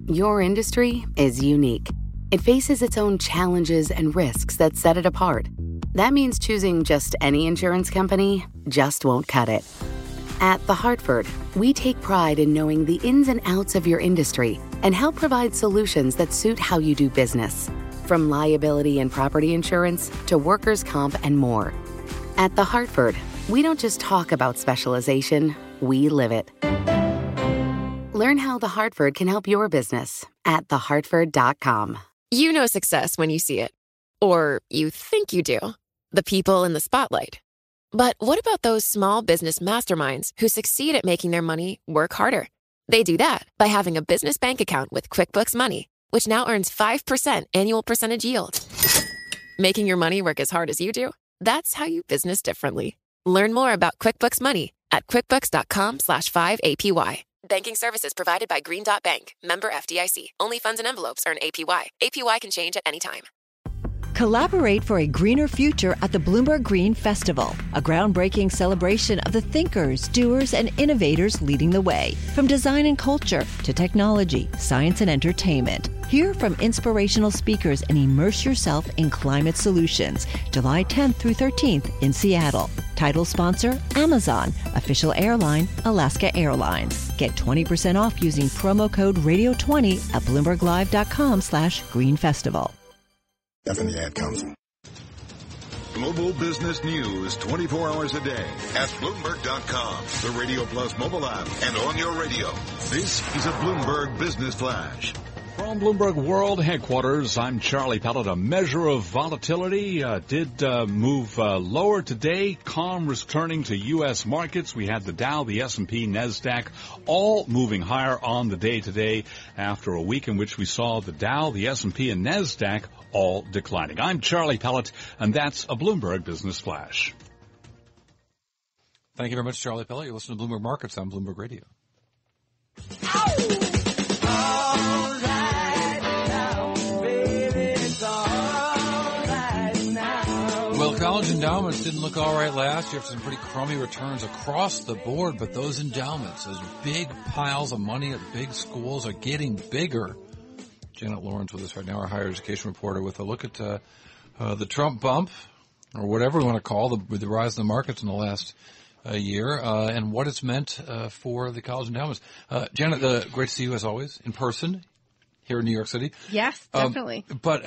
Your industry is unique. It faces its own challenges and risks that set it apart. That means choosing just any insurance company just won't cut it. At The Hartford, we take pride in knowing the ins and outs of your industry and help provide solutions that suit how you do business. From liability and property insurance to workers' comp and more. At The Hartford, we don't just talk about specialization, we live it. Learn how The Hartford can help your business at thehartford.com. You know success when you see it. Or you think you do. The people in the spotlight. But what about those small business masterminds who succeed at making their money work harder? They do that by having a business bank account with QuickBooks Money, which now earns 5% annual percentage yield. Making your money work as hard as you do? That's how you business differently. Learn more about QuickBooks Money at quickbooks.com/5APY. Banking services provided by Green Dot Bank. Member FDIC. Only funds and envelopes earn APY. APY can change at any time. Collaborate for a greener future at the Bloomberg Green Festival, a groundbreaking celebration of the thinkers, doers, and innovators leading the way. From design and culture to technology, science, and entertainment. Hear from inspirational speakers and immerse yourself in climate solutions. July 10th through 13th in Seattle. Title sponsor, Amazon. Official airline, Alaska Airlines. Get 20% off using promo code radio20 at BloombergLive.com/Green Festival. And the Ad Council. Global business news 24 hours a day at Bloomberg.com, the Radio Plus mobile app, and on your radio. This is a Bloomberg Business Flash. From Bloomberg World Headquarters, I'm Charlie Pellet. A measure of volatility did move lower today. Calm returning to U.S. markets. We had the Dow, the S&P, NASDAQ, all moving higher on the day today after a week in which we saw the Dow, the S&P, and NASDAQ all declining. I'm Charlie Pellet, and that's a Bloomberg Business Flash. Thank you very much, Charlie Pellet. You're listening to Bloomberg Markets on Bloomberg Radio. Well, college endowments didn't look all right last year. Some pretty crummy returns across the board, but those endowments, those big piles of money at big schools, are getting bigger. Janet Lawrence with us right now, our higher education reporter, with a look at the Trump bump, or whatever we want to call the rise in the markets in the last year, and what it's meant for the college endowments. Janet, great to see you as always in person here in New York City. Yes, definitely. But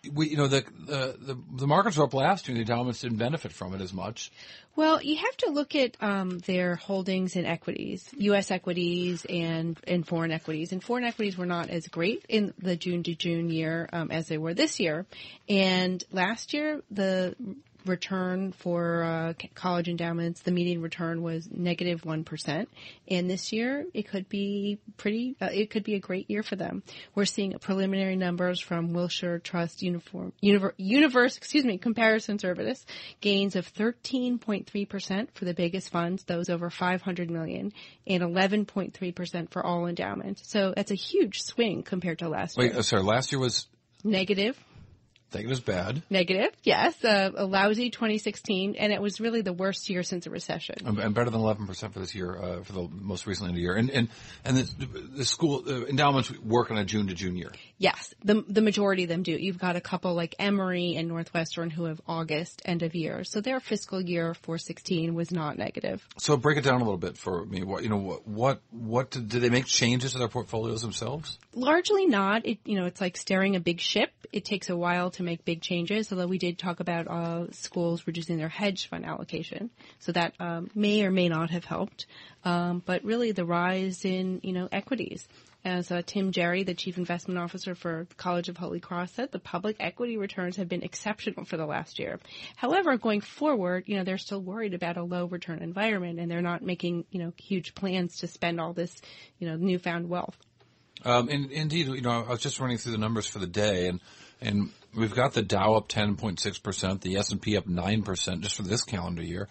the markets were up last year, and the endowments didn't benefit from it as much. Well, you have to look at their holdings in equities, U.S. equities and foreign equities. And foreign equities were not as great in the June to June year as they were this year. And last year, the return for college endowments, the median return was negative 1%. And this year, it could be a great year for them. We're seeing preliminary numbers from Wilshire Trust Universe Comparison Service, gains of 13.3% for the biggest funds, those over $500 million, and 11.3% for all endowments. So that's a huge swing compared to last year. Wait, sorry, last year was negative. I think it was bad. Negative, yes. A lousy 2016, and it was really the worst year since the recession. And better than 11% for this year, for the most recently in the year. And the school endowments work on a June to June year. Yes, the majority of them do. You've got a couple like Emory and Northwestern who have August end of year, so their fiscal year for 16 was not negative. So break it down a little bit for me. What did they make changes to their portfolios themselves? Largely not. It's like steering a big ship. It takes a while to make big changes, although we did talk about schools reducing their hedge fund allocation. So that may or may not have helped. But really the rise in, equities. As Tim Jerry, the chief investment officer for the College of Holy Cross, said, the public equity returns have been exceptional for the last year. However, going forward, they're still worried about a low return environment, and they're not making, huge plans to spend all this, newfound wealth. Indeed, I was just running through the numbers for the day, and we've got the Dow up 10.6%, the S&P up 9% just for this calendar year,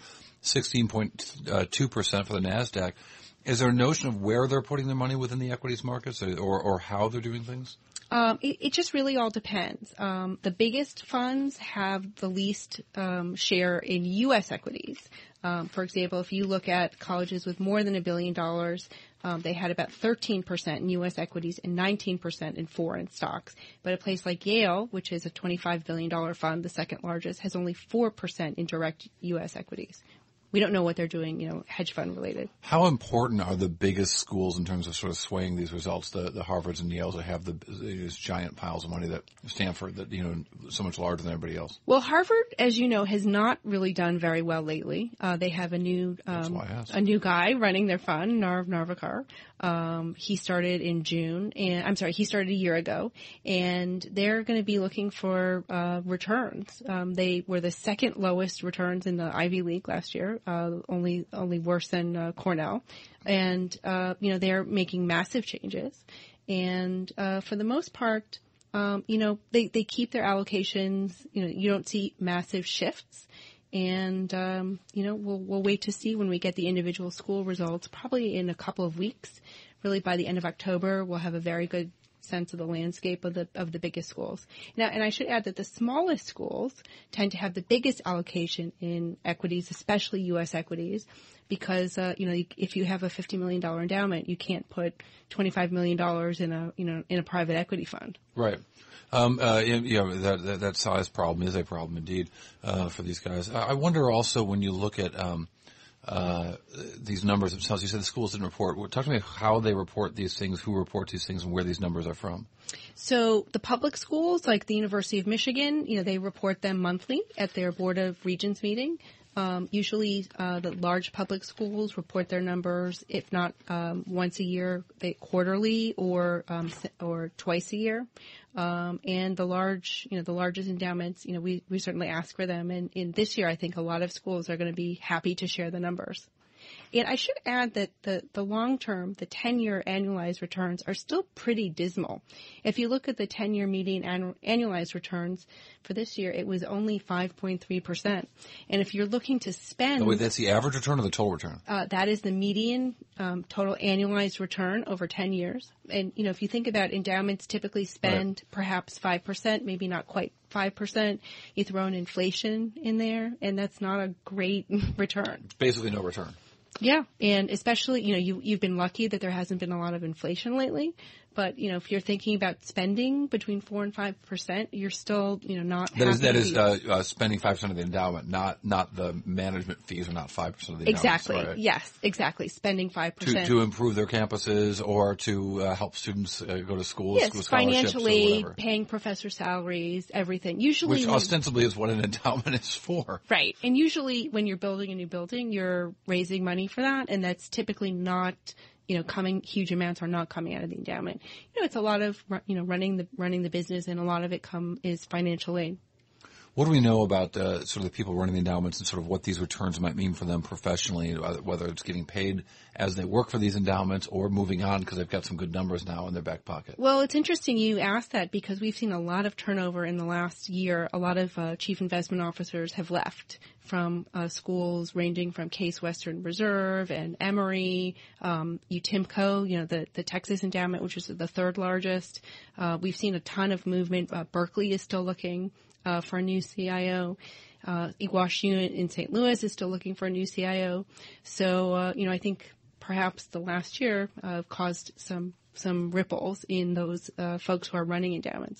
16.2% for the NASDAQ. Is there a notion of where they're putting their money within the equities markets or how they're doing things? It just really all depends. The biggest funds have the least share in U.S. equities. For example, if you look at colleges with more than $1 billion, They had about 13% in U.S. equities and 19% in foreign stocks. But a place like Yale, which is a $25 billion fund, the second largest, has only 4% in direct U.S. equities. We don't know what they're doing, hedge fund related. How important are the biggest schools in terms of sort of swaying these results? The Harvards and Yales that have these giant piles of money, that Stanford that, so much larger than everybody else. Well, Harvard, as you know, has not really done very well lately. They have a new guy running their fund, Narv Narvekar. He started in June, he started a year ago, and they're going to be looking for returns. They were the second lowest returns in the Ivy League last year, only worse than Cornell, and they're making massive changes, and for the most part, they keep their allocations. You don't see massive shifts. And, we'll wait to see when we get the individual school results, probably in a couple of weeks. Really by the end of October, we'll have a very good sense of the landscape of the biggest schools. Now, and I should add that the smallest schools tend to have the biggest allocation in equities, especially U.S. equities, because, if you have a $50 million endowment, you can't put $25 million in a private equity fund. Right. That size problem is a problem indeed, for these guys. I wonder also when you look at, these numbers themselves, you said the schools didn't report. Talk to me how they report these things, who reports these things, and where these numbers are from. So the public schools, like the University of Michigan, they report them monthly at their Board of Regents meeting. Usually, the large public schools report their numbers, if not once a year, quarterly or twice a year. And the largest endowments, we certainly ask for them. And in this year, I think a lot of schools are going to be happy to share the numbers. And I should add that the long-term, the 10-year annualized returns are still pretty dismal. If you look at the 10-year median annualized returns for this year, it was only 5.3%. And if you're looking to spend... Oh, wait, that's the average return or the total return? That is the median total annualized return over 10 years. And, if you think about endowments typically spend perhaps 5%, maybe not quite 5%. You throw in inflation in there, and that's not a great return. It's basically no return. Yeah, and especially, you've been lucky that there hasn't been a lot of inflation lately. But, if you're thinking about spending between 4% and 5%, you're still, not happy. That is spending 5% of the endowment, not the management fees are not 5% of the endowment. Exactly. Right? Yes, exactly. Spending 5%. To improve their campuses or to help students go to schools, yes, school scholarships financially, paying professor salaries, everything. Usually, which ostensibly is what an endowment is for. Right. And usually when you're building a new building, you're raising money for that, and that's typically not... huge amounts are not coming out of the endowment. It's a lot of, running the business, and a lot of it is financial aid. What do we know about sort of the people running the endowments and sort of what these returns might mean for them professionally, whether it's getting paid as they work for these endowments or moving on because they've got some good numbers now in their back pocket? Well, it's interesting you asked that because we've seen a lot of turnover in the last year. A lot of chief investment officers have left from schools ranging from Case Western Reserve and Emory, UTIMCO, the Texas endowment, which is the third largest. We've seen a ton of movement. Berkeley is still looking for a new CIO. WashU in St. Louis is still looking for a new CIO. So, I think perhaps the last year caused some ripples in those folks who are running endowments.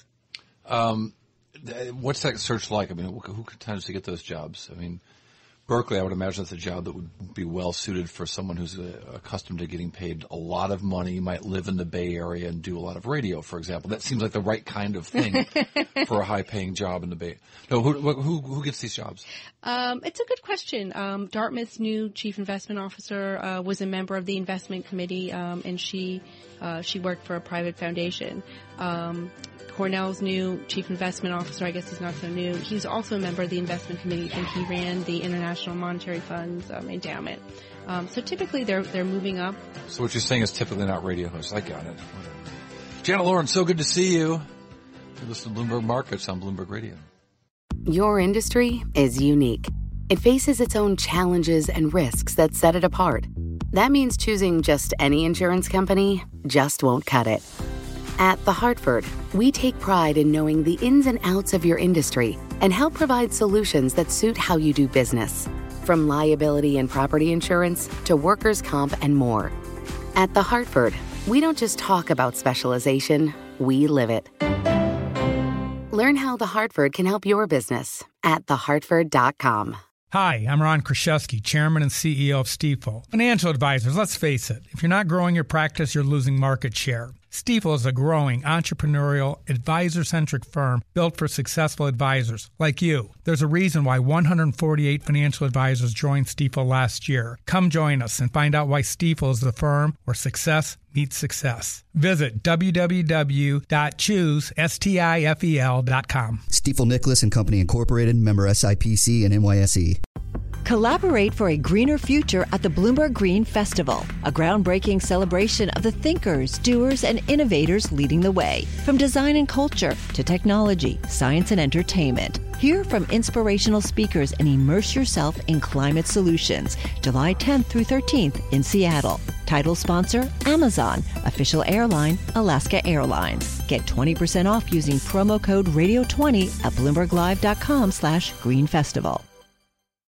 What's that search like? I mean, who tends to get those jobs? I mean, Berkeley, I would imagine that's a job that would be well suited for someone who's accustomed to getting paid a lot of money, might live in the Bay Area and do a lot of radio, for example. That seems like the right kind of thing for a high-paying job in the Bay. No, who gets these jobs? It's a good question. Dartmouth's new chief investment officer was a member of the investment committee, and she worked for a private foundation. Cornell's new chief investment officer, I guess he's not so new. He was also a member of the investment committee, and he ran the International Monetary Fund's endowment. So typically they're moving up. So what you're saying is typically not radio hosts. I got it. Janet Lauren, so good to see you. You listen to Bloomberg Markets on Bloomberg Radio. Your industry is unique. It faces its own challenges and risks that set it apart. That means choosing just any insurance company just won't cut it. At The Hartford, we take pride in knowing the ins and outs of your industry and help provide solutions that suit how you do business. From liability and property insurance to workers' comp and more. At The Hartford, we don't just talk about specialization, we live it. Learn how The Hartford can help your business at thehartford.com. Hi, I'm Ron Kraszewski, Chairman and CEO of Stifel. Financial advisors, let's face it, if you're not growing your practice, you're losing market share. Stifel is a growing, entrepreneurial, advisor-centric firm built for successful advisors like you. There's a reason why 148 financial advisors joined Stifel last year. Come join us and find out why Stifel is the firm where success meets success. Visit www.choosestifel.com. Stifel Nicholas and Company Incorporated, member SIPC and NYSE. Collaborate for a greener future at the Bloomberg Green Festival, a groundbreaking celebration of the thinkers, doers, and innovators leading the way. From design and culture to technology, science, and entertainment. Hear from inspirational speakers and immerse yourself in climate solutions. July 10th through 13th in Seattle. Title sponsor, Amazon. Official airline, Alaska Airlines. Get 20% off using promo code RADIO20 at BloombergLive.com/Green Festival.